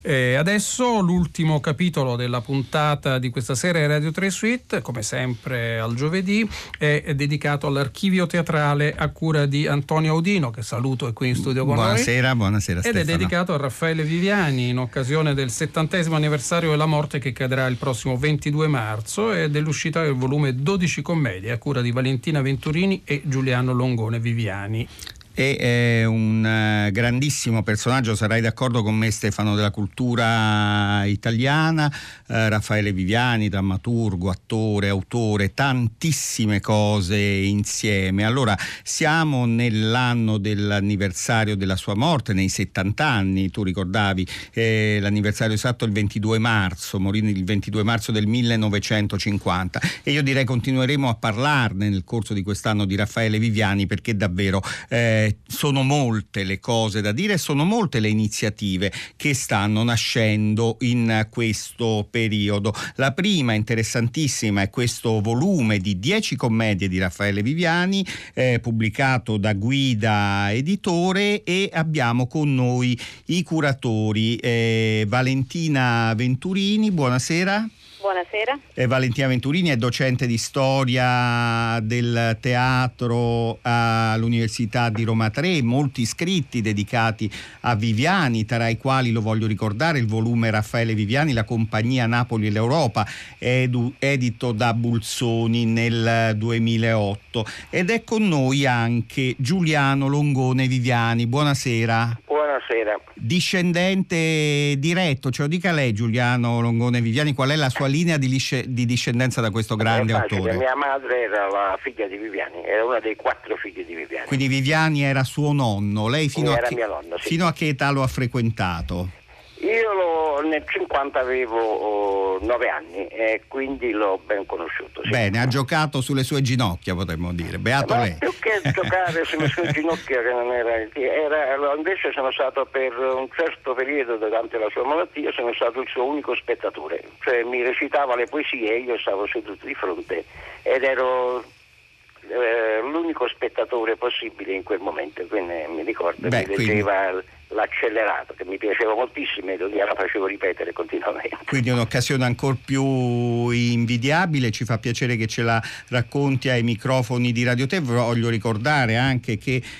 Adesso l'ultimo capitolo della puntata di questa serie Radio 3 Suite, come sempre al giovedì, è dedicato all'archivio teatrale a cura di Antonio Audino, che saluto, è qui in studio con noi. Buonasera ed Stefano. È dedicato a Raffaele Viviani in occasione del 70° anniversario della morte, che cadrà il prossimo 22 marzo, e dell'uscita del volume 12 commedie a cura di Valentina Venturini e Giuliano Longone Viviani. È un grandissimo personaggio, sarai d'accordo con me Stefano, della cultura italiana. Raffaele Viviani, drammaturgo, attore, autore, tantissime cose insieme. Allora, siamo nell'anno dell'anniversario della sua morte, nei 70 anni, tu ricordavi l'anniversario esatto il 22 marzo, morì il 22 marzo del 1950, e io direi continueremo a parlarne nel corso di quest'anno di Raffaele Viviani, perché davvero sono molte le cose da dire, sono molte le iniziative che stanno nascendo in questo periodo. La prima interessantissima è questo volume di 10 commedie di Raffaele Viviani, pubblicato da Guida Editore, e abbiamo con noi i curatori. Valentina Venturini, buonasera. Buonasera. Valentina Venturini è docente di storia del teatro all'Università di Roma 3, molti scritti dedicati a Viviani, tra i quali, lo voglio ricordare, il volume Raffaele Viviani, la compagnia Napoli e l'Europa, edito da Bulzoni nel 2008. Ed è con noi anche Giuliano Longone Viviani. Buonasera. Buonasera. Discendente diretto, ce lo dica lei, Giuliano Longone Viviani, qual è la sua linea di discendenza da questo grande autore? Mia madre era la figlia di Viviani, era una dei 4 figli di Viviani. Quindi Viviani era suo nonno, lei era mio nonno, sì. Fino a che età lo ha frequentato? Io nel 50 avevo 9 anni e quindi l'ho ben conosciuto. Sì. Bene, ha giocato sulle sue ginocchia, potremmo dire. Beato lei. Più che giocare sulle sue ginocchia, che non era invece sono stato per un certo periodo durante la sua malattia, sono stato il suo unico spettatore. Cioè mi recitava le poesie, io stavo seduto di fronte ed ero l'unico spettatore possibile in quel momento, quindi mi ricordo che leggeva l'Accelerato, che mi piaceva moltissimo e la facevo ripetere continuamente. Quindi un'occasione ancora più invidiabile, ci fa piacere che ce la racconti ai microfoni di Radio Te. Voglio ricordare anche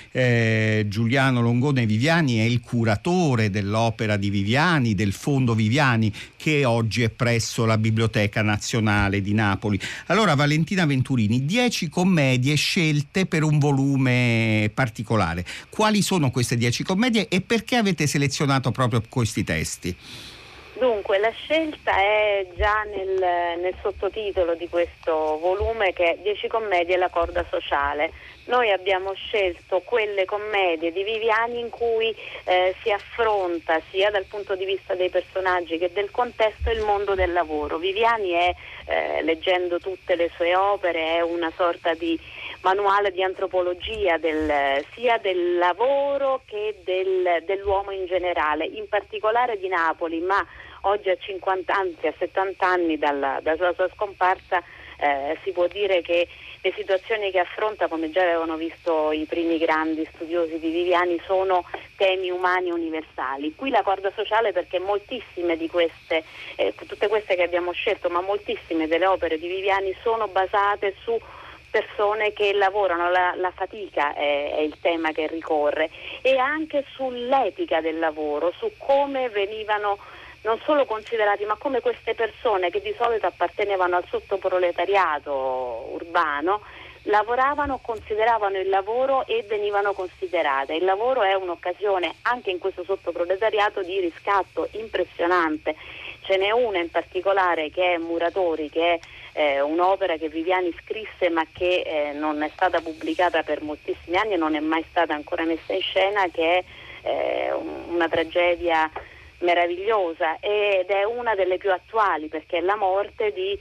che Giuliano Longone Viviani è il curatore dell'opera di Viviani, del Fondo Viviani, che oggi è presso la Biblioteca Nazionale di Napoli. Allora, Valentina Venturini, 10 commedie scelte per un volume particolare. Quali sono queste 10 commedie e perché avete selezionato proprio questi testi? Dunque, la scelta è già nel sottotitolo di questo volume, che è 10 commedie e la corda sociale. Noi abbiamo scelto quelle commedie di Viviani in cui si affronta, sia dal punto di vista dei personaggi che del contesto, il mondo del lavoro. Viviani è, leggendo tutte le sue opere, è una sorta di manuale di antropologia sia del lavoro che dell'uomo in generale, in particolare di Napoli, ma oggi a 50 anni, a 70 anni dalla sua scomparsa, si può dire che le situazioni che affronta, come già avevano visto i primi grandi studiosi di Viviani, sono temi umani universali. Qui la corda sociale, perché moltissime di queste, tutte queste che abbiamo scelto, ma moltissime delle opere di Viviani sono basate su persone che lavorano, la fatica è il tema che ricorre, e anche sull'etica del lavoro, su come venivano non solo considerati, ma come queste persone, che di solito appartenevano al sottoproletariato urbano, lavoravano, consideravano il lavoro e venivano considerate. Il lavoro è un'occasione, anche in questo sottoproletariato, di riscatto impressionante. Ce n'è una in particolare che è Muratori, che è un'opera che Viviani scrisse ma che non è stata pubblicata per moltissimi anni e non è mai stata ancora messa in scena, che è una tragedia meravigliosa ed è una delle più attuali, perché è la morte di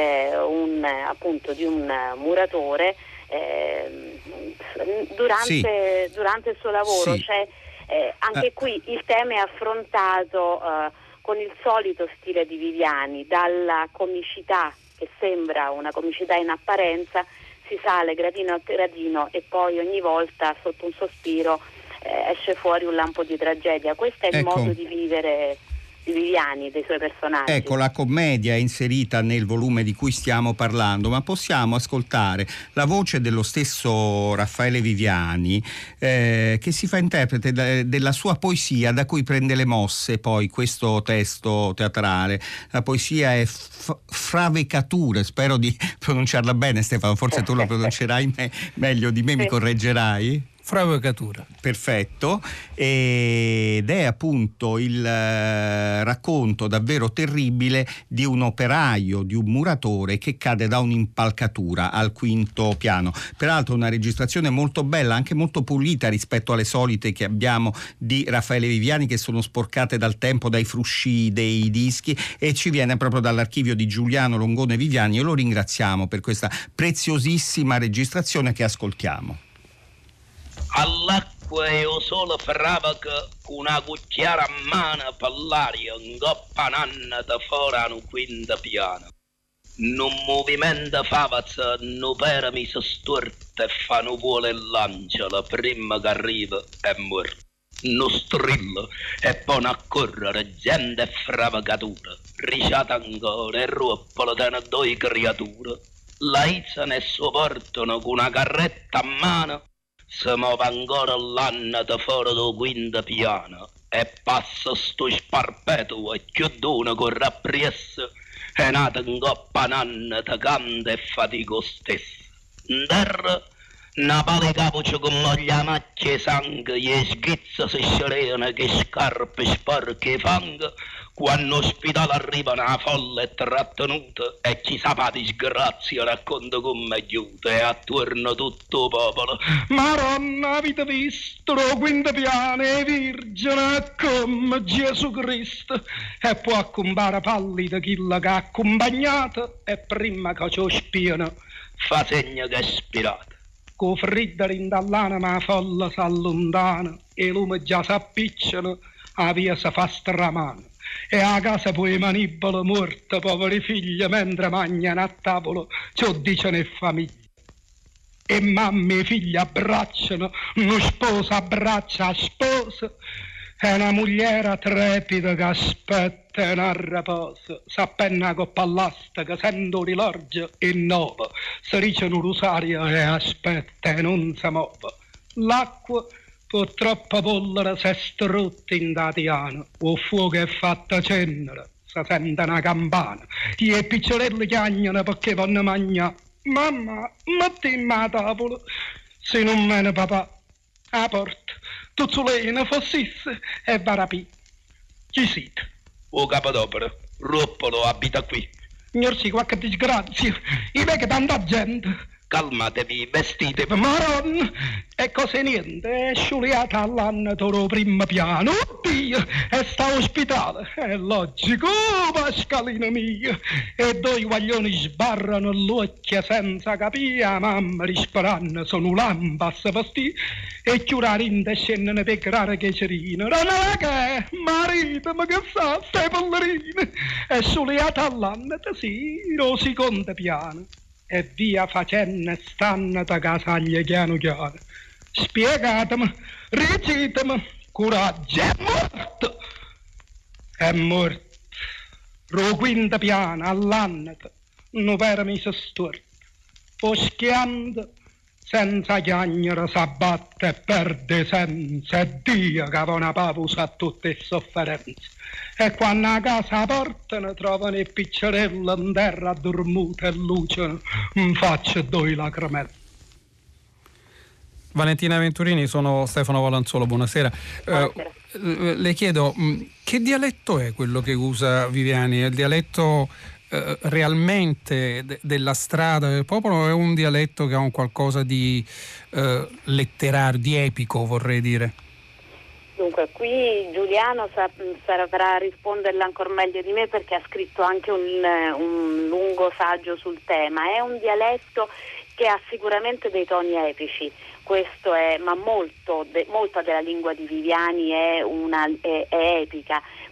un muratore durante il suo lavoro. Sì. Anche qui il tema è affrontato con il solito stile di Viviani, dalla comicità, che sembra una comicità in apparenza, si sale gradino a gradino e poi ogni volta sotto un sospiro esce fuori un lampo di tragedia. Questo è il modo di vivere Viviani, dei suoi personaggi. Ecco, la commedia è inserita nel volume di cui stiamo parlando, ma possiamo ascoltare la voce dello stesso Raffaele Viviani, che si fa interprete della sua poesia, da cui prende le mosse poi questo testo teatrale. La poesia è Fravecature, spero di pronunciarla bene, Stefano, forse tu lo pronuncerai meglio di me, mi correggerai? Fravecatura. Perfetto, ed è appunto il racconto davvero terribile di un operaio, di un muratore che cade da un'impalcatura al 5° piano. Peraltro una registrazione molto bella, anche molto pulita rispetto alle solite che abbiamo di Raffaele Viviani, che sono sporcate dal tempo, dai frusci dei dischi, e ci viene proprio dall'archivio di Giuliano Longone Viviani, e lo ringraziamo per questa preziosissima registrazione che ascoltiamo. All'acqua io solo fravaca con una cucchiara a mano per l'aria, ingoppa nanna da fuori a un 5° piano. Non movimento favazza, non per mi si storta e fa non vuole il lancio, la prima che arriva è morta. Non strillo e poi a correre, gente e fravacatura, ricciata ancora e ruppolo da due creature. La izzano e sopportano con una carretta a mano. Si muove ancora l'anno da fuori del 5° piano e passa sto sparpeto e chiudone corre appresso e nata in coppa nanna da canta e fatico stesso. In terra, una pale capuccia con moglia macchie sangue e schizza si scerena che scarpe sporche fango. Quando all'ospedale arriva una folla e trattenuta e chi sa fa disgrazia racconta come aiuta e attorno tutto il popolo. Maronna, avete visto lo 5° piano e virgine come Gesù Cristo, e poi accompare pallida chilla che ha accompagnato e prima che c'ho spiano fa segno che è spirata. Con fredda rindallana ma la folla si allontana e lume già si appicciano, a via si fa stramano. E a casa poi manibolo morta, poveri figli, mentre mangiano a tavolo, ciò dicono e famiglia. E mamma e figli abbracciano, uno sposo abbraccia a sposo, e una mogliera trepida che aspetta un riposo. S'appenna coppa all'asta che sento l'orologio e 9, si dice un rosario e aspetta e non si muove. L'acqua purtroppo polvere si è strutta in datiano, o fuoco è fatta cenere, si sente una campana, i picciolelli chiagnano perché vanno mangiare. Mamma, mettimmi a tavola, se non me ne papà, a porta, tu zulena fossisse e varapì. Chi siete? O capodopera, Ruppolo abita qui. Signor sì, qualche disgrazia, i vecchi tanta gente. Calmatevi, vestitevi, maronna, e cose niente, è sciuliata all'anno toro 1° piano, oddio, e sta ospitale, è logico, Pascalina mia, e 2 guaglioni sbarrano l'occhio senza capire, mamma risparano, sono lampas vestiti, e chiurarinde scendono per creare che cerino, non è che, marito, ma che fa, stai pollerine, è sciuliata all'anno, sì, lo 2° piano. E via facendo stanno da casaglia piano piano. Spiegatemi, recitemi, coraggio, è morto! È morto. Lo 5° piano all'anno, non per mi si storta. Poschiando, senza chiagnere, s'abbatte e perde senza, e Dio che va una pausa a tutte le sofferenze. E quando a casa portano trovano i piccerelli in terra addormuti e lucciano in faccia 2 lacrimelli. Valentina Venturini, sono Stefano Valanzuolo, buonasera. Le chiedo, che dialetto è quello che usa Viviani? È il dialetto realmente della strada del popolo, o è un dialetto che ha un qualcosa di letterario, di epico, vorrei dire? Dunque, qui Giuliano saprà risponderla ancora meglio di me, perché ha scritto anche un lungo saggio sul tema. È un dialetto che ha sicuramente dei toni epici, questo è, ma molta della lingua di Viviani è epica.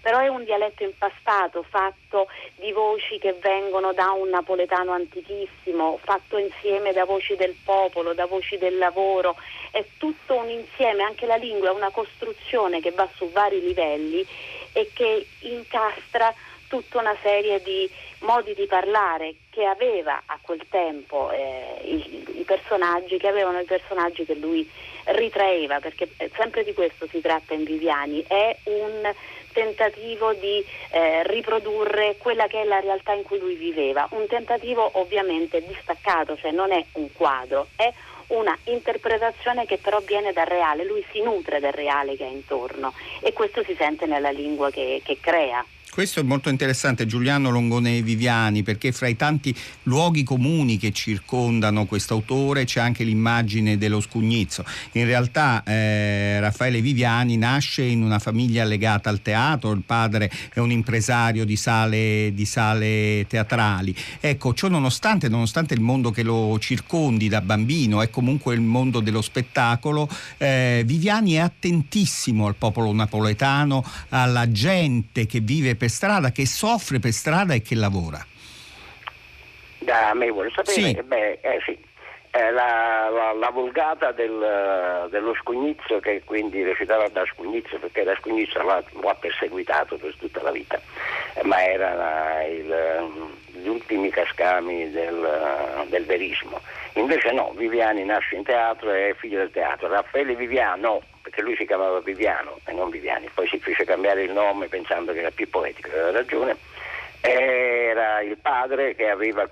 però è un dialetto impastato, fatto di voci che vengono da un napoletano antichissimo, fatto insieme da voci del popolo, da voci del lavoro, è tutto un insieme, anche la lingua è una costruzione che va su vari livelli e che incastra tutta una serie di modi di parlare che aveva a quel tempo i personaggi, che avevano i personaggi che lui ritraeva, perché sempre di questo si tratta in Viviani, è un tentativo di riprodurre quella che è la realtà in cui lui viveva, un tentativo ovviamente distaccato, cioè non è un quadro, è una interpretazione che però viene dal reale, lui si nutre del reale che è intorno e questo si sente nella lingua che crea. Questo è molto interessante, Giuliano Longone Viviani, perché fra i tanti luoghi comuni che circondano quest'autore c'è anche l'immagine dello scugnizzo. In realtà Raffaele Viviani nasce in una famiglia legata al teatro, il padre è un impresario di sale teatrali. Ecco, ciò nonostante il mondo che lo circondi da bambino è comunque il mondo dello spettacolo, Viviani è attentissimo al popolo napoletano, alla gente che vive per strada, che soffre per strada e che lavora. Da me vuole sapere? Sì. Sì. La vulgata dello scugnizzo, che quindi recitava da scugnizzo, perché la scugnizzo lo ha perseguitato per tutta la vita, ma era gli ultimi cascami del verismo. Invece no, Viviani nasce in teatro, è figlio del teatro. Raffaele Viviano, perché lui si chiamava Viviano e non Viviani, poi si fece cambiare il nome pensando che era più poetico, aveva ragione. Era il padre che aveva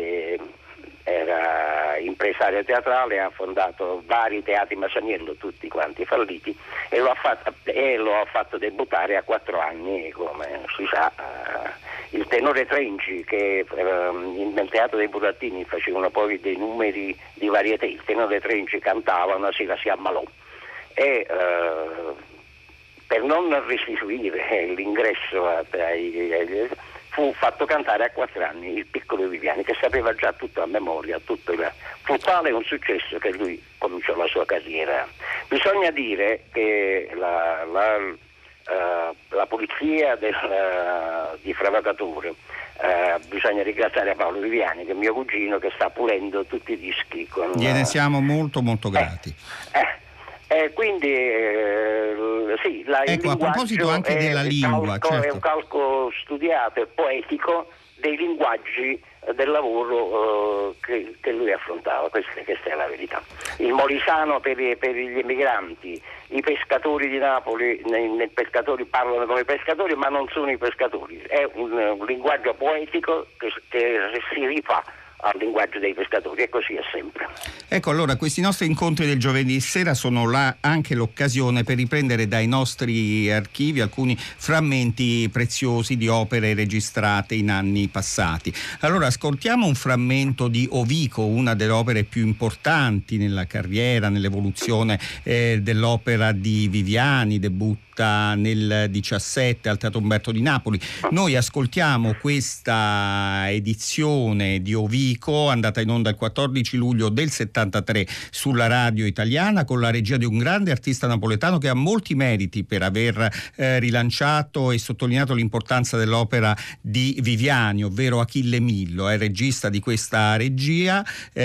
era impresario teatrale, ha fondato vari teatri Masaniello, tutti quanti falliti, e lo ha fatto debuttare a 4 anni, come si sa, il tenore Trenci, che nel teatro dei Burattini facevano poi dei numeri di varietà. Il tenore Trenci cantava, una sera si ammalò e per non restituire l'ingresso fu fatto cantare a 4 anni il piccolo Viviani, che sapeva già tutto a memoria, fu tale un successo che lui cominciò la sua carriera. Bisogna dire che la polizia di Fravatatore, bisogna ringraziare Paolo Viviani, che è mio cugino, che sta pulendo tutti i dischi. Gliene siamo molto molto grati. Quindi sì, ecco, a proposito anche della lingua, certo. È un calco studiato e poetico dei linguaggi del lavoro che lui affrontava, questa è la verità. Il molisano per gli emigranti, i pescatori di Napoli, nei pescatori parlano come pescatori, ma non sono i pescatori, è un linguaggio poetico che si rifà al linguaggio dei pescatori, e così è sempre. Ecco, allora questi nostri incontri del giovedì sera sono anche l'occasione per riprendere dai nostri archivi alcuni frammenti preziosi di opere registrate in anni passati. Allora ascoltiamo un frammento di Ovico, una delle opere più importanti nella carriera, nell'evoluzione dell'opera di Viviani, debutta nel 17 al Teatro Umberto di Napoli. Noi ascoltiamo questa edizione di Ovico, andata in onda il 14 luglio del 73 sulla radio italiana, con la regia di un grande artista napoletano che ha molti meriti per aver rilanciato e sottolineato l'importanza dell'opera di Viviani, ovvero Achille Millo. È regista di questa regia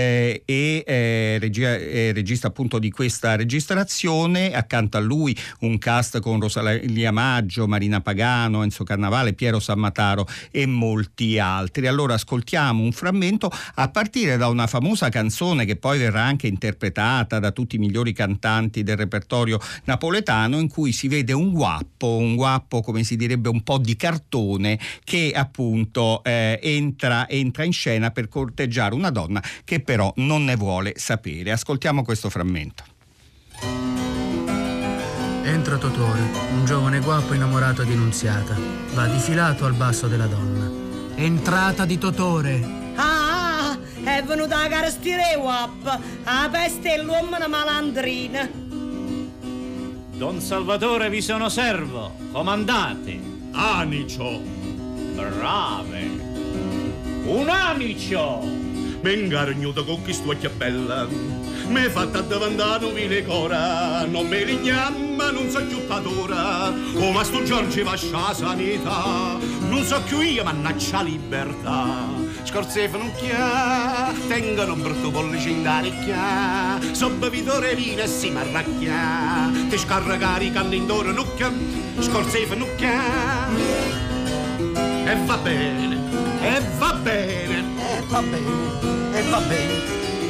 regista appunto di questa registrazione. Accanto a lui un cast con Rosalia Maggio, Marina Pagano, Enzo Carnavale, Piero Sammataro e molti altri. Allora ascoltiamo un frammento a partire da una famosa canzone che poi verrà anche interpretata da tutti i migliori cantanti del repertorio napoletano, in cui si vede un guappo come si direbbe un po' di cartone, che appunto entra in scena per corteggiare una donna che però non ne vuole sapere. Ascoltiamo questo frammento. Entra Totore, un giovane guappo innamorato di Nunziata. Va difilato al basso della donna. Entrata di Totore. È venuta a carstire guappa. La peste è l'uomo una malandrina. Don Salvatore vi sono servo. Comandate. Anicio. Brave. Un amicio. Mengargnuda con chi stua chiappella. mi fatta davantare un vile cora, non mi lignamma, non so giuttatura, oh ma sto Giorgi va a sanità, non so più io, mannaggia libertà. Scorsefano un chia, tengono un brutto pollice in d'aricchia, so bevitore vino e si marracchia, ti scarragari canne in d'oro nucchia, scorsefano un chia. E va bene, e va bene, e va bene, e va bene.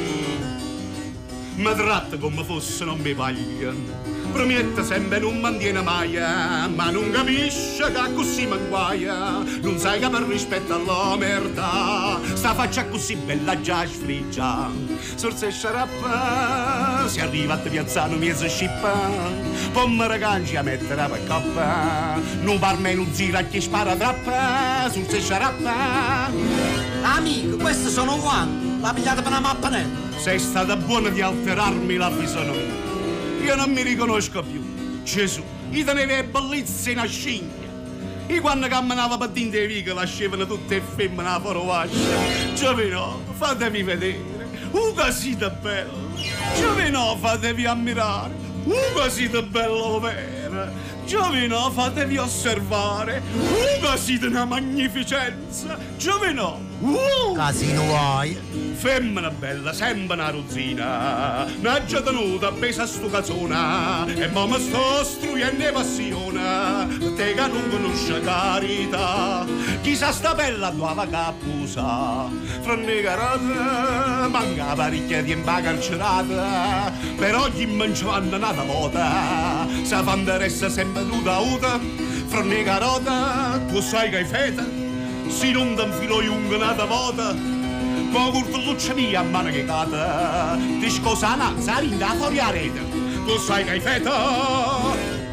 Mi tratta come fosse non mi paglia, promette sempre non mantiene mai, ma non capisce che così manguaia, non sai che per rispetto alla merda, sta faccia così bella già sfriggia, sorse sciarappa, si arriva a piazzare mi si scippa, pomma ragazzi a mettere per coppa, non parme non zira chi spara trappa, sorse sciarappa. Amico, questi sono quanti? La pigliata per una mappa nera. Sei stata buona di alterarmi la fisonomia. Io non mi riconosco più. Gesù, io tenevo le bellezze in ascigna. E quando camminava per dentro le vighe lasciavano tutte le femmine a foroscia. Giovino, fatevi vedere. Che siete bello. Giovino, fatevi ammirare. Che siete bello vero. Giovino, fatevi osservare. Che siete una magnificenza. Giovino. Casino vuoi? Femmina bella, sempre una ruzzina, n'aggia tenuta appesa a sto cazzona, e mamma sto struendo passione, te che non conosce carità, chissà sta bella tua cappusa, fra carota, manca parecchia tempo carcerata, però gli mangiano una volta, sa fanderessa sempre nuda uta, fra carota, tu sai che hai feta, si non t'infilo un'altra volta, ma curtulluccia mia a mano che cata, ti scosa nanza linda fuori a rete, tu sai che hai feta.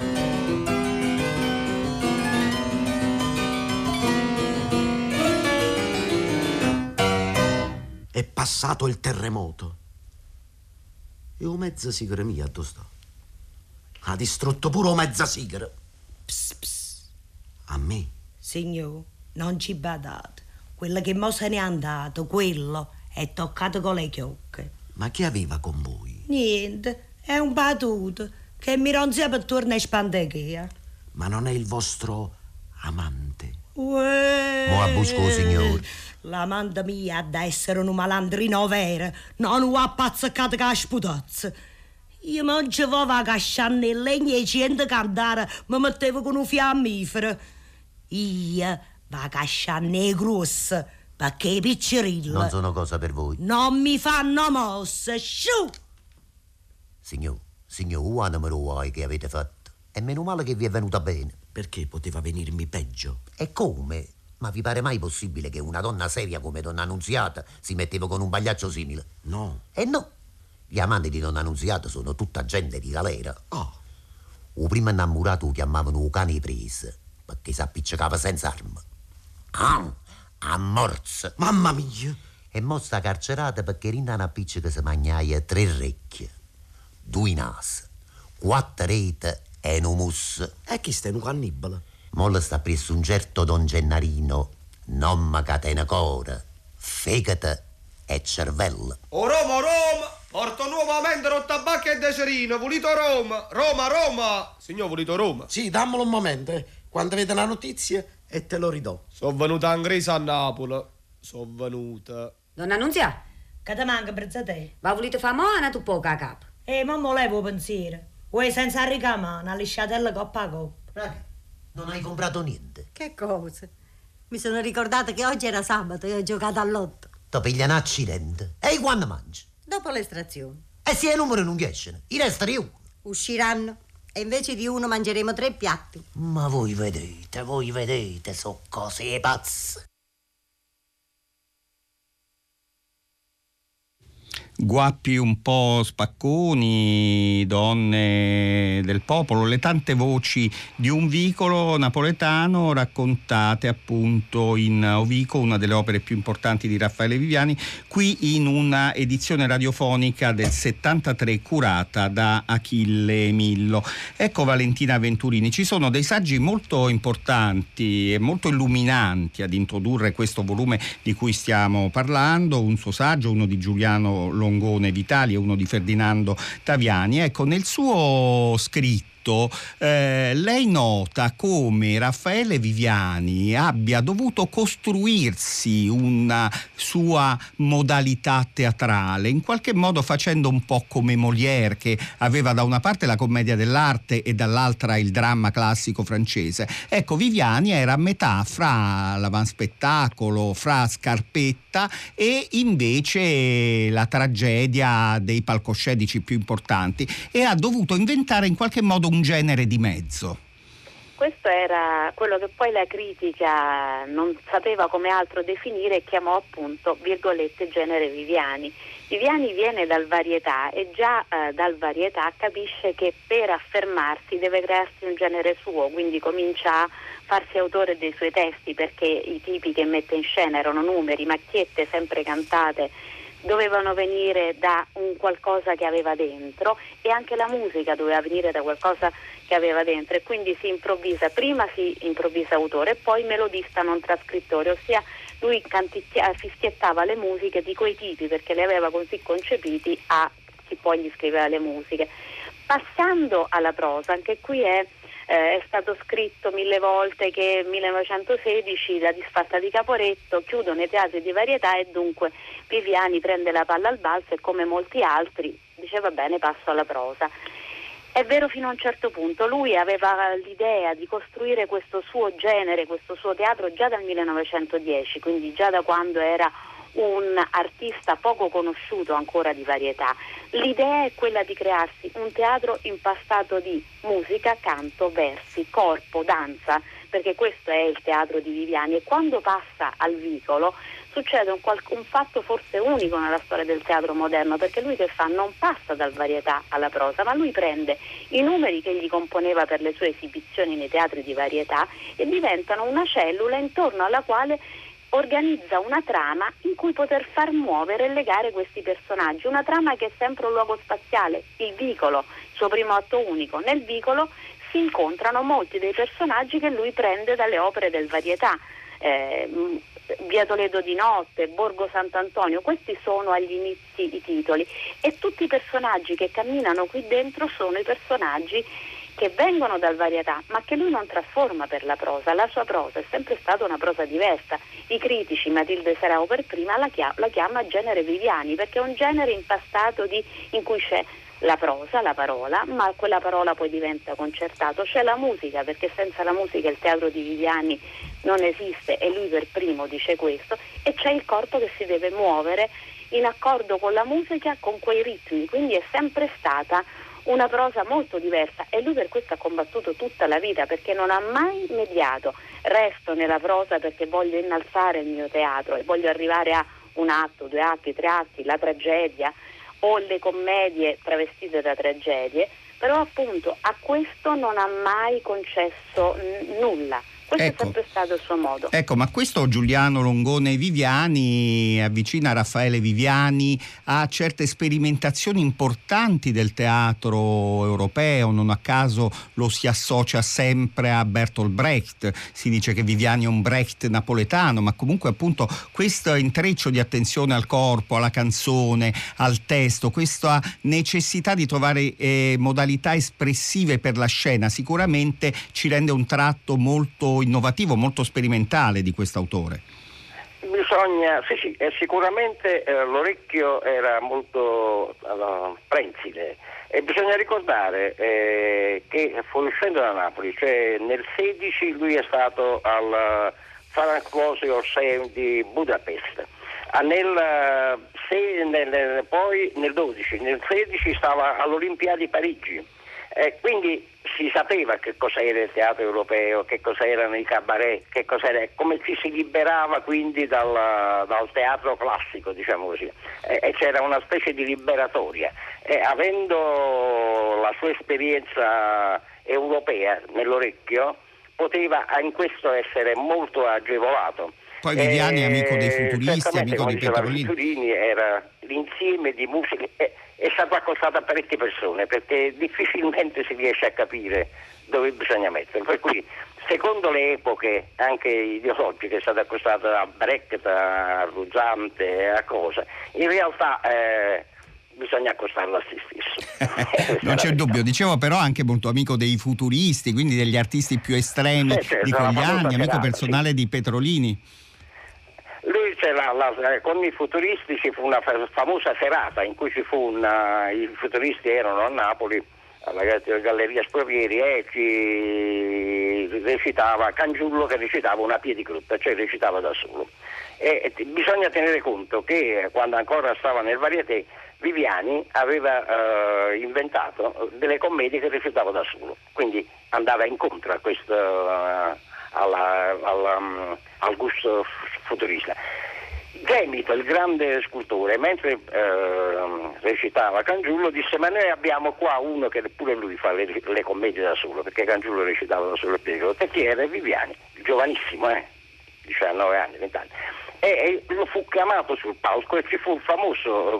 È passato il terremoto e o mezza sigara mia dove sta? Ha distrutto pure o mezza sigara. Psst, psst. A me? Signor, non ci badate. Quello che mo se n'è andato, quello è toccato con le chiocche. Ma chi aveva con voi? Niente, è un battuto che mi ronzia per tornare in Spandechea. Ma non è il vostro amante? Uè. Mo abbusco, signore. L'amante mia ha da essere un malandrino vero, non un appazzaccato che sputazza. Io mangiavo a casciare in legno e 100 cantare, mi mettevo con un fiammifero. Io va a casciare grosse, perché i piccirilli non sono cosa per voi. Non mi fanno mosse, sciù! Signor, quando me lo vuoi che avete fatto? E meno male che vi è venuta bene. Perché poteva venirmi peggio? E come? Ma vi pare mai possibile che una donna seria come Donna Annunziata si metteva con un pagliaccio simile? No. E no. Gli amanti di Donna Annunziata sono tutta gente di galera. Oh. Il primo innamorato lo chiamavano cane prese, perché si appiccicava senza arma. A morso. Mamma mia! E mo sta carcerata perché rinda una appiccica si magnaia 3 recchie, 2 nasi, 4 reti e un mus. E chi sta un cannibale? Mo sta presso un certo Don Gennarino, nonna catena core, fegato e cervello. O Roma, porto nuovamente tabacco e decerino, volito Roma. Signor, volito Roma? Sì, dammelo un momento, quando vede la notizia e te lo ridò. Sono venuta a Ingresa a Napoli. Sono venuta. Donna Annunzia? Che ti manca per te? Ma volete fare moana tu poco a capo? Ma volevo pensiero. Vuoi senza ricamare, una lisciatella coppa a coppa. Non hai comprato niente? Che cosa? Mi sono ricordata che oggi era sabato e ho giocato all'otto. Ti piglia un accidente. E quando mangi? Dopo l'estrazione. E se i numeri non escono, i resta di uno. Usciranno e invece di uno mangeremo 3 piatti. Ma voi vedete, so cose pazze. Guappi un po' spacconi, donne del popolo, le tante voci di un vicolo napoletano raccontate appunto in Ovico, una delle opere più importanti di Raffaele Viviani, qui in una edizione radiofonica del 73 curata da Achille Millo. Ecco Valentina Venturini, ci sono dei saggi molto importanti e molto illuminanti ad introdurre questo volume di cui stiamo parlando, un suo saggio, uno di Giuliano Longone Vitali e uno di Ferdinando Taviani. Ecco, nel suo scritto lei nota come Raffaele Viviani abbia dovuto costruirsi una sua modalità teatrale, in qualche modo facendo un po' come Molière, che aveva da una parte la commedia dell'arte e dall'altra il dramma classico francese. Ecco, Viviani era a metà fra l'avanspettacolo, fra Scarpetta e invece la tragedia dei palcoscenici più importanti, e ha dovuto inventare in qualche modo un genere di mezzo. Questo era quello che poi la critica non sapeva come altro definire e chiamò appunto, virgolette, genere Viviani. Viviani viene dal varietà e già dal varietà capisce che per affermarsi deve crearsi un genere suo, quindi comincia a farsi autore dei suoi testi, perché i tipi che mette in scena erano numeri, macchiette sempre cantate, dovevano venire da un qualcosa che aveva dentro, e anche la musica doveva venire da qualcosa che aveva dentro, e quindi prima si improvvisa autore e poi melodista non trascrittore, ossia lui fischiettava le musiche di quei tipi perché le aveva così concepiti a chi poi gli scriveva le musiche. Passando alla prosa, anche qui è stato scritto 1000 volte che 1916 la disfatta di Caporetto chiudono i teatri di varietà, e dunque Viviani prende la palla al balzo e come molti altri dice va bene, passo alla prosa. È vero fino a un certo punto, lui aveva l'idea di costruire questo suo genere, questo suo teatro già dal 1910, quindi già da quando era un artista poco conosciuto ancora di varietà. L'idea è quella di crearsi un teatro impastato di musica, canto, versi, corpo, danza, perché questo è il teatro di Viviani, e quando passa al vicolo succede un fatto forse unico nella storia del teatro moderno, perché lui che fa? Non passa dal varietà alla prosa, ma lui prende i numeri che gli componeva per le sue esibizioni nei teatri di varietà e diventano una cellula intorno alla quale organizza una trama in cui poter far muovere e legare questi personaggi, una trama che è sempre un luogo spaziale, il vicolo, suo primo atto unico. Nel vicolo si incontrano molti dei personaggi che lui prende dalle opere del varietà, Via Toledo di notte, Borgo Sant'Antonio, questi sono agli inizi i titoli, e tutti i personaggi che camminano qui dentro sono i personaggi che vengono dal varietà, ma che lui non trasforma per la prosa. La sua prosa è sempre stata una prosa diversa. I critici, Matilde Serao per prima, la chiama genere Viviani, perché è un genere impastato in cui c'è la prosa, la parola, ma quella parola poi diventa concertato. C'è la musica, perché senza la musica il teatro di Viviani non esiste, e lui per primo dice questo, e c'è il corpo che si deve muovere in accordo con la musica, con quei ritmi, quindi è sempre stata una prosa molto diversa, e lui per questo ha combattuto tutta la vita, perché non ha mai mediato. Resto nella prosa perché voglio innalzare il mio teatro e voglio arrivare a un atto, 2 atti, 3 atti, la tragedia o le commedie travestite da tragedie, però appunto a questo non ha mai concesso nulla. Questo è sempre stato il suo modo. Ecco, ma questo Giuliano Longone Viviani avvicina Raffaele Viviani a certe sperimentazioni importanti del teatro europeo. Non a caso lo si associa sempre a Bertolt Brecht. Si dice che Viviani è un Brecht napoletano, ma comunque appunto questo intreccio di attenzione al corpo, alla canzone, al testo, questa necessità di trovare modalità espressive per la scena sicuramente ci rende un tratto molto innovativo, molto sperimentale di quest'autore. Bisogna, sì, sicuramente l'orecchio era molto prensile, e bisogna ricordare che fuoriuscendo da Napoli, cioè nel 16 lui è stato al Franclose Orsay di Budapest, poi nel 12, nel 16 stava all'Olimpiadi di Parigi. Quindi si sapeva che cos'era il teatro europeo, che cos'erano i cabaret, che cos'era, come ci si liberava quindi dal teatro classico, diciamo così, e c'era una specie di liberatoria, avendo la sua esperienza europea nell'orecchio poteva in questo essere molto agevolato. Poi Viviani è amico dei futuristi, amico dei petrolini. Venturini era l'insieme di musica, è stato accostato a parecchie persone, perché difficilmente si riesce a capire dove bisogna metterlo. Per cui, secondo le epoche, anche ideologiche, è stato accostato a Brecht, a Ruzzante, a cosa. In realtà bisogna accostarlo a se stesso. Non c'è dubbio, dicevo però anche molto amico dei futuristi, quindi degli artisti più estremi di quegli anni, amico personale di Petrolini. Lui con i futuristi ci fu una famosa serata in cui i futuristi erano a Napoli alla Galleria Sprovieri e ci recitava Cangiullo, che recitava una piedigrutta, cioè recitava da solo. E bisogna tenere conto che quando ancora stava nel Varieté, Viviani aveva inventato delle commedie che recitava da solo, quindi andava incontro a questo al gusto futurista. Gemito, il grande scultore, mentre recitava Cangiullo, disse: ma noi abbiamo qua uno che pure lui fa le commedie da solo, perché Cangiullo recitava da solo il piedigrutta, che era Viviani, giovanissimo, 19 anni, 20 anni. E lo fu chiamato sul palco e ci fu un famoso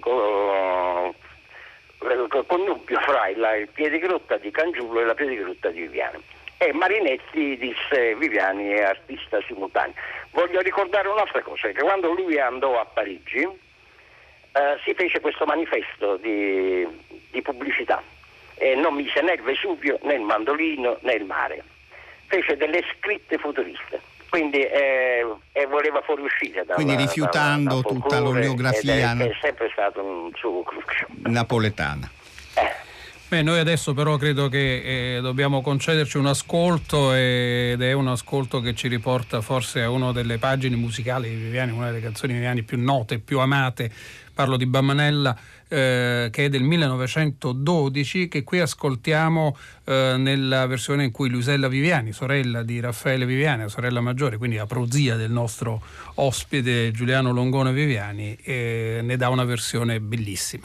connubio fra il piedigrutta di Cangiullo e la piedigrutta di Viviani. E Marinetti disse: Viviani è artista simultaneo. Voglio ricordare un'altra cosa, che quando lui andò a Parigi si fece questo manifesto di pubblicità e non mise né il Vesuvio, né il mandolino, né il mare. Fece delle scritte futuriste, quindi voleva fuoriuscire quindi rifiutando tutta l'oreografia, che è sempre stato un suo cruccio napoletana. Noi adesso però credo che dobbiamo concederci un ascolto, ed è un ascolto che ci riporta forse a una delle pagine musicali di Viviani, una delle canzoni di Viviani più note, più amate. Parlo di Bammanella, che è del 1912, che qui ascoltiamo nella versione in cui Luisella Viviani, sorella di Raffaele Viviani, la sorella maggiore, quindi la prozia del nostro ospite Giuliano Longone Viviani, ne dà una versione bellissima.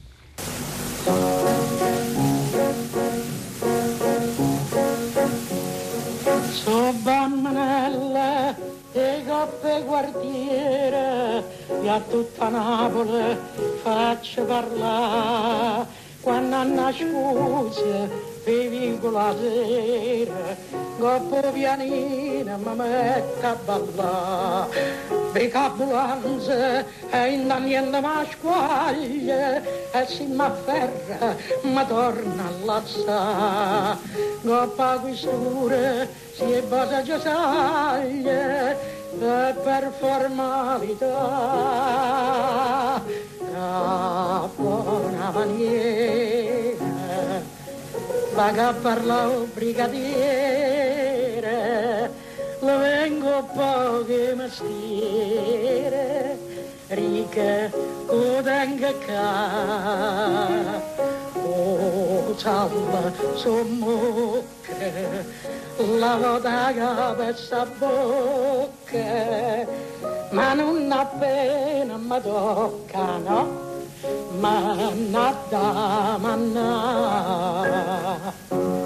Bammanella e coppe guardiere e a tutta Napoli faccio parlare quando hanno scuse vivi con la sera coppo pianina mi mette a ballare becabulanze e in niente ma squaglie e si m'afferra ma torna a lassare coppa questure si è basa giasaglie e per formalità capo una maniera paga per la brigadiere lo vengo poche mestiere ricche codenga ca o cialla sommocche la vodaga per sa bocca ma non appena mi tocca no ma nada manna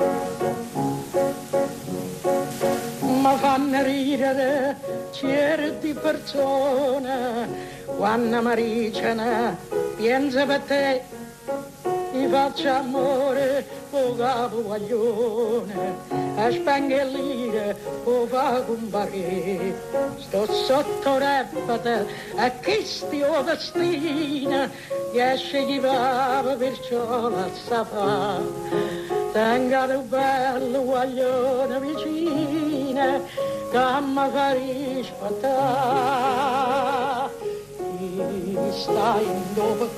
ma fanno ridere certe persone quando mi dicono pensa per te mi faccio amore o capo guaglione a spangellire o fa compare sto sotto repete a chi stia vestina esce chi va perciò la sa fa tenga un bello guaglione vicina che mi fa rispettare chi sta in dove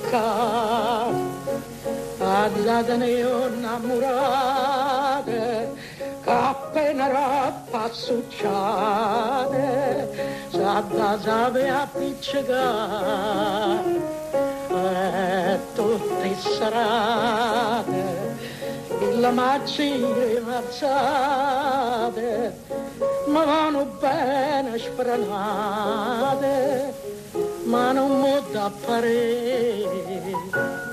Azzadane innamorate che appena rappa succiate s'adda sape appiccicare e tutte serate il maggire mazzate ma vanno bene spranate ma non mo da parere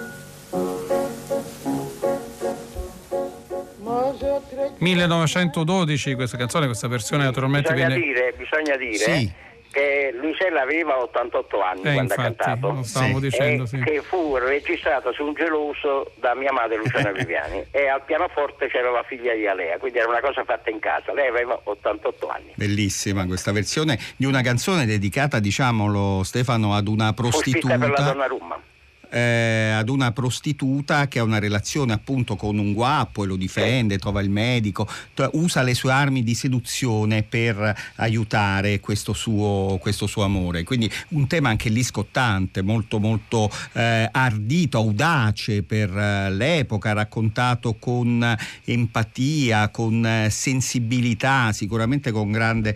1912 questa canzone, questa versione naturalmente bisogna dire sì. che Luisella aveva 88 anni quando infatti, ha cantato, lo stavamo dicendo, sì. che fu registrata su un geloso da mia madre Luciana Viviani e al pianoforte c'era la figlia di Alea, quindi era una cosa fatta in casa. Lei aveva 88 anni. Bellissima questa versione di una canzone dedicata, diciamolo Stefano, ad una prostituta. Per la Donnarumma. Ad una prostituta che ha una relazione appunto con un guappo e lo difende, trova il medico, usa le sue armi di seduzione per aiutare questo suo amore. Quindi un tema anche lì scottante, molto molto ardito, audace per l'epoca, raccontato con empatia, con sensibilità, sicuramente con grande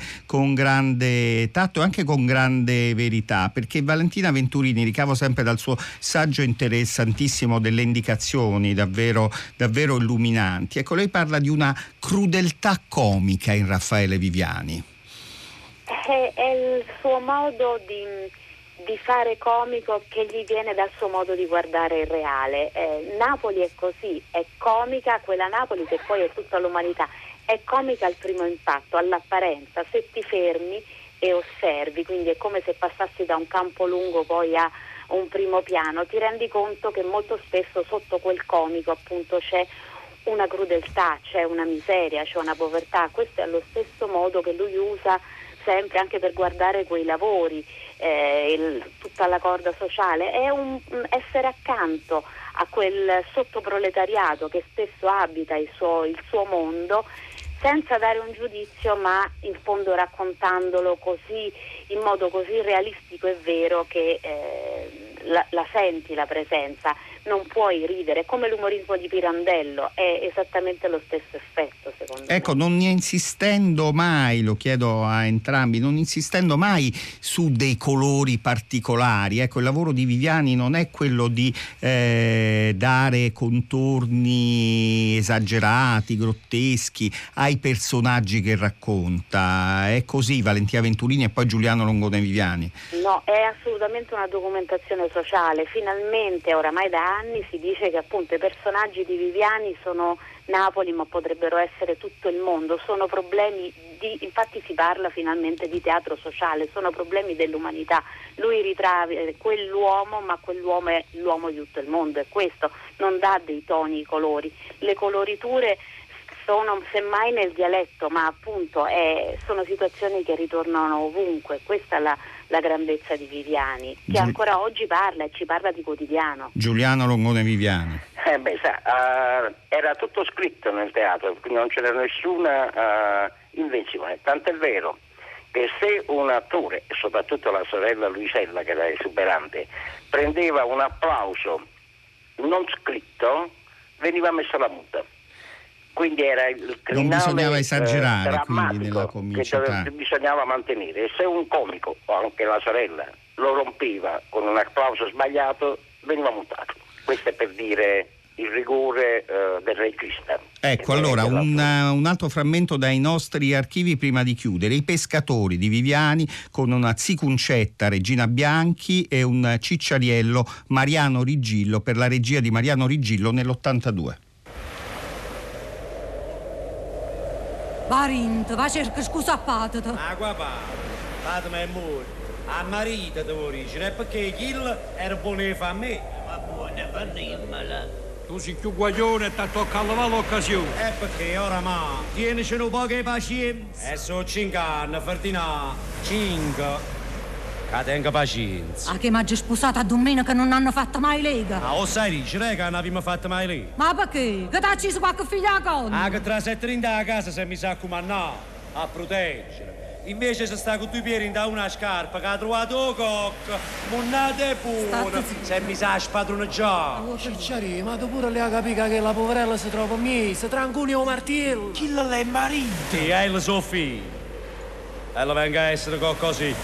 tatto e anche con grande verità, perché Valentina Venturini, ricavo sempre dal suo saggio interessantissimo delle indicazioni davvero illuminanti. Ecco, lei parla di una crudeltà comica in Raffaele Viviani. È il suo modo di fare comico che gli viene dal suo modo di guardare il reale. Napoli è così, è comica, quella Napoli che poi è tutta l'umanità, è comica al primo impatto, all'apparenza, se ti fermi e osservi, quindi è come se passassi da un campo lungo poi a un primo piano, ti rendi conto che molto spesso sotto quel comico appunto c'è una crudeltà, c'è una miseria, c'è una povertà. Questo è allo stesso modo che lui usa sempre anche per guardare quei lavori, tutta la corda sociale, è un essere accanto a quel sottoproletariato che spesso abita il suo mondo, senza dare un giudizio, ma in fondo raccontandolo così, in modo così realistico e vero che la senti la presenza, non puoi ridere. È come l'umorismo di Pirandello, è esattamente lo stesso effetto, secondo me. Ecco, non insistendo mai, lo chiedo a entrambi, non insistendo mai su dei colori particolari. Ecco, il lavoro di Viviani non è quello di dare contorni esagerati, grotteschi ai personaggi che racconta. È così Valentina Venturini e poi Giuliano Longone Viviani? No, è assolutamente una documentazione sociale. Finalmente, oramai da anni, si dice che appunto i personaggi di Viviani sono Napoli, ma potrebbero essere tutto il mondo. Sono problemi infatti si parla finalmente di teatro sociale, sono problemi dell'umanità. Lui ritrae quell'uomo, ma quell'uomo è l'uomo di tutto il mondo, è questo, non dà dei toni ai colori. Le coloriture sono semmai nel dialetto, ma appunto sono situazioni che ritornano ovunque. Questa è la grandezza di Viviani, che ancora oggi parla e ci parla di quotidiano. Giuliano Longone Viviani. Era tutto scritto nel teatro, quindi non c'era nessuna invenzione, tant'è vero che se un attore, e soprattutto la sorella Luisella che era esuberante, prendeva un applauso non scritto, veniva messo la muta. Quindi era il crinale, non bisognava esagerare quindi nella che comicità. bisognava mantenere, e se un comico o anche la sorella lo rompeva con un applauso sbagliato veniva mutato. Questo è per dire il rigore del regista. Ecco, allora un altro frammento dai nostri archivi prima di chiudere: I pescatori di Viviani, con una Zicuncetta Regina Bianchi e un Cicciariello Mariano Rigillo, per la regia di Mariano Rigillo nell'82. Parint, va cerca scusa a patata. Ma qua patata è morto. A marito devo dire, perché Kill era buono a me. Ma buona farnimmela. Tu sei più guaglione e ti tocca allora l'occasione. Perché ora tienici un po' che pazienza. E so 5 anni, Ferdinand, 5. Che tenga pazienza. Ah, che m'ha già sposato a domenica non hanno fatto mai lega. Ma lo sai dice, che non abbiamo fatto mai lega. Ma perché? Che ti ha acceso qualche figlia a gonna? Ah, che tra 7 a casa se mi sa come no, a proteggere. Invece se sta con due piedi da una scarpa che ha trovato cocco, monnate pure, se mi sa spadroneggiare. Oh, Cicciari, ma tu pure le ha capito che la poverella si trova messa, tranquilli o martello. Chi la è marito? Sì, è la sua figlia. E la venga a essere così.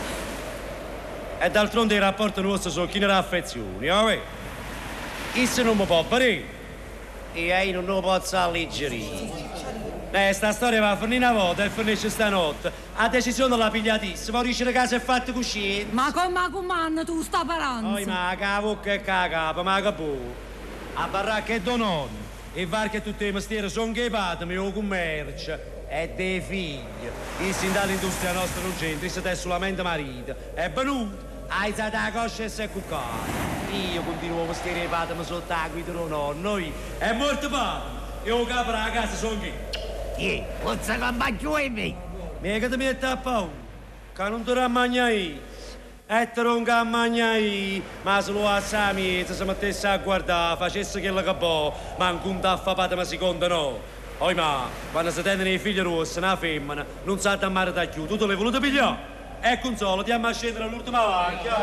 E d'altronde i rapporti nostri sono chi ne ha affezioni, Isso non mi può parere. E io non lo posso alleggerire. Sta storia va a finire una volta e finisce stanotte. La decisione l'ha pigliatissima, dice che casa è fatta così. Ma come tu sta parlando? Ma cavo che cagapa, ma che può. A baracca è don nonno. E var che tutti i mestieri sono chepati, mio commercio. e dei figli. Il dall'industria nostra non c'entra, il è solamente marito. È venuto, hai alzato la coscia e si è cuccato. Io continuo a mestiere padre sotto la guida del nonno, è molto padre. Io capo la casa sono chi? Chi? Forza compagno e me. Mica ti metti a paura, che non ti rammagnai. E te non cammagnai, ma se lo assami, se mettesse a guardare, facesse quello che può, ma non conta a fare ma secondo no. Poi ma, quando si tengono i figli rossi, una femmina, non sa da mare da chiù, tu te l'hai voluto pigliare. E consolo, ti a scendere all'ultima vacchia.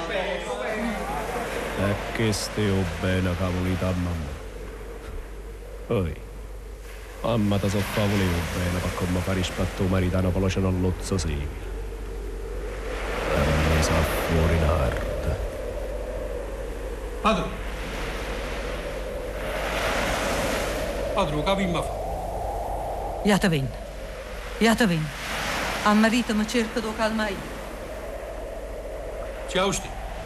E che steo bene, cavolita, mamma. Poi, mamma ti so favolevo bene, per come fare rispetto maritano, poi c'è un lozzo simile. E mi sa fuori d'arte. Padre, capimma fa. Ja te vin. A marito mi cerca do calma io. Ciao sti,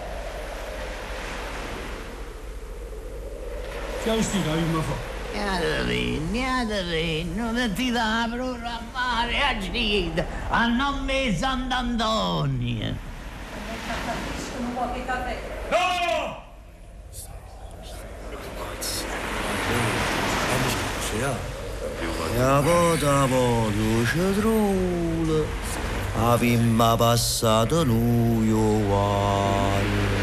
capimma fa. Niente, non ti dà programmare a Gida, a nome Sant'Antonio. No! La vota luce trula, avimma passato noi uguali.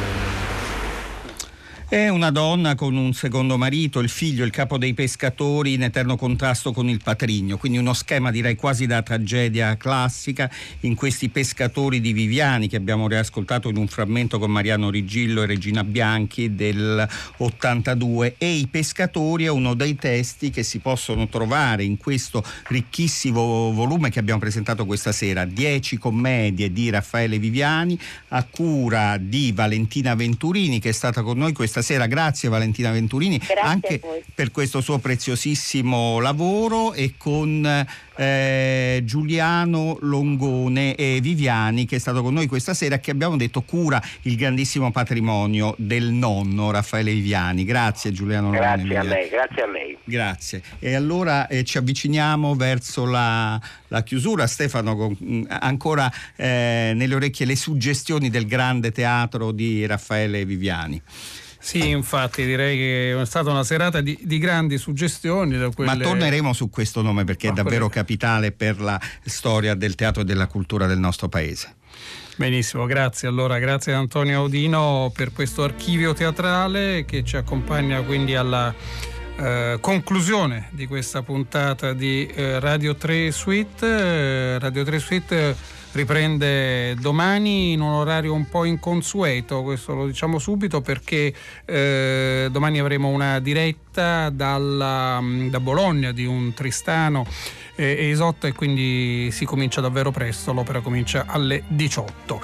È una donna con un secondo marito, il figlio, il capo dei pescatori, in eterno contrasto con il patrigno, quindi uno schema direi quasi da tragedia classica in questi pescatori di Viviani che abbiamo riascoltato in un frammento con Mariano Rigillo e Regina Bianchi del 82. E I pescatori è uno dei testi che si possono trovare in questo ricchissimo volume che abbiamo presentato questa sera, 10 commedie di Raffaele Viviani, a cura di Valentina Venturini, che è stata con noi questa sera. Grazie Valentina Venturini, grazie anche per questo suo preziosissimo lavoro, e con Giuliano Longone e Viviani, che è stato con noi questa sera, che abbiamo detto cura il grandissimo patrimonio del nonno Raffaele Viviani. Grazie Giuliano Longone. Grazie a lei. Grazie. E allora ci avviciniamo verso la chiusura. Stefano, ancora nelle orecchie le suggestioni del grande teatro di Raffaele Viviani. Sì, infatti direi che è stata una serata di grandi suggestioni. Ma torneremo su questo nome perché è davvero capitale per la storia del teatro e della cultura del nostro paese. Benissimo, grazie. Allora, grazie ad Antonio Audino per questo archivio teatrale che ci accompagna quindi alla conclusione di questa puntata di Radio 3 Suite. Radio 3 Suite riprende domani in un orario un po' inconsueto, questo lo diciamo subito, perché domani avremo una diretta da Bologna di un Tristano e Isotta, e quindi si comincia davvero presto, l'opera comincia alle 18.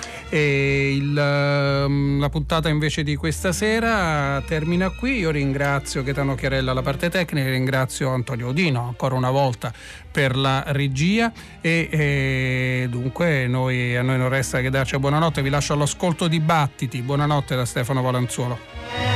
La puntata invece di questa sera termina qui. Io ringrazio Gaetano Chiarella alla parte tecnica, ringrazio Antonio Audino ancora una volta per la regia e dunque a noi non resta che darci buonanotte. Vi lascio all'ascolto di Battiti. Buonanotte da Stefano Valenzuolo.